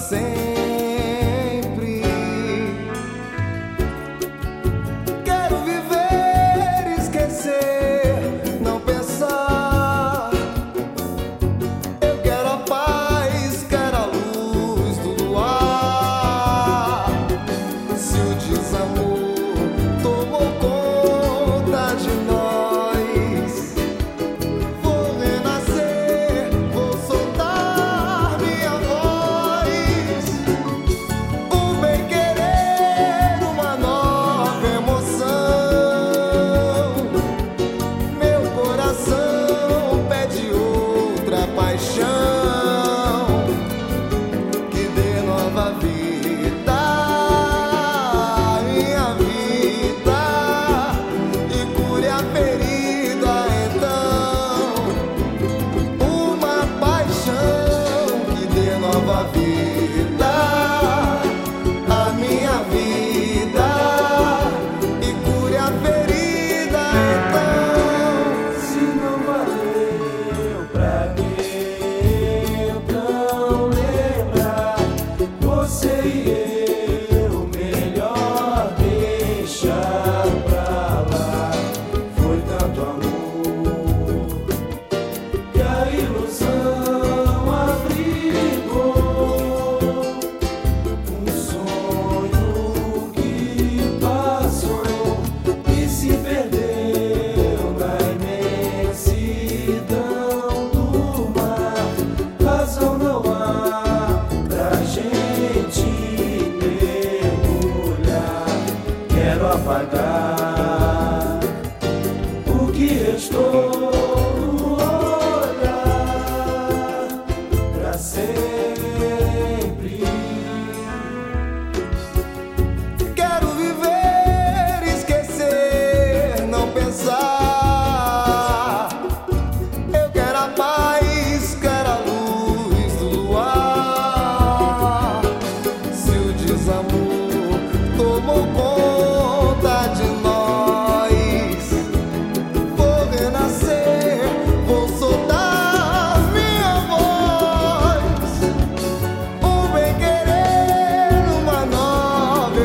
sempre. Quero viver, esquecer, não pensar. Eu quero a paz, quero a luz do luar. Se o desamor tomou conta de nós, vou renascer, vou soltar minha voz. O bem-querer, uma nova emoção. Meu coração pede outra paixão que dê nova vida à minha vida e cure a ferida. Então, uma paixão que dê nova vida à minha vida e cure a ferida. Então, Se não valeu pra mim, então lembrar você e eu, melhor deixar pra lá. Foi tanto amor que a ilusão abrigou, um sonho que passou e se perdeu na imensidão do mar. Razão não há pra gente mergulhar. Quero apagar o que restou no olhar pra sempre. quero viver, esquecer, não pensar. Eu quero a paz, quero a luz do luar. Se o desamor tomou conta de nós, vou renascer, vou soltar minha voz. O bem-querer, uma nova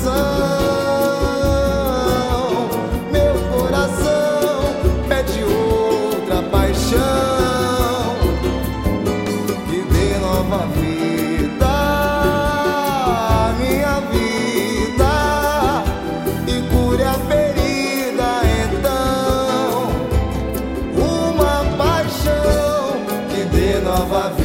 emoção. Meu coração pede outra paixão que dê nova vida à minha vida e cure a ferida. Então, uma paixão que dê nova vida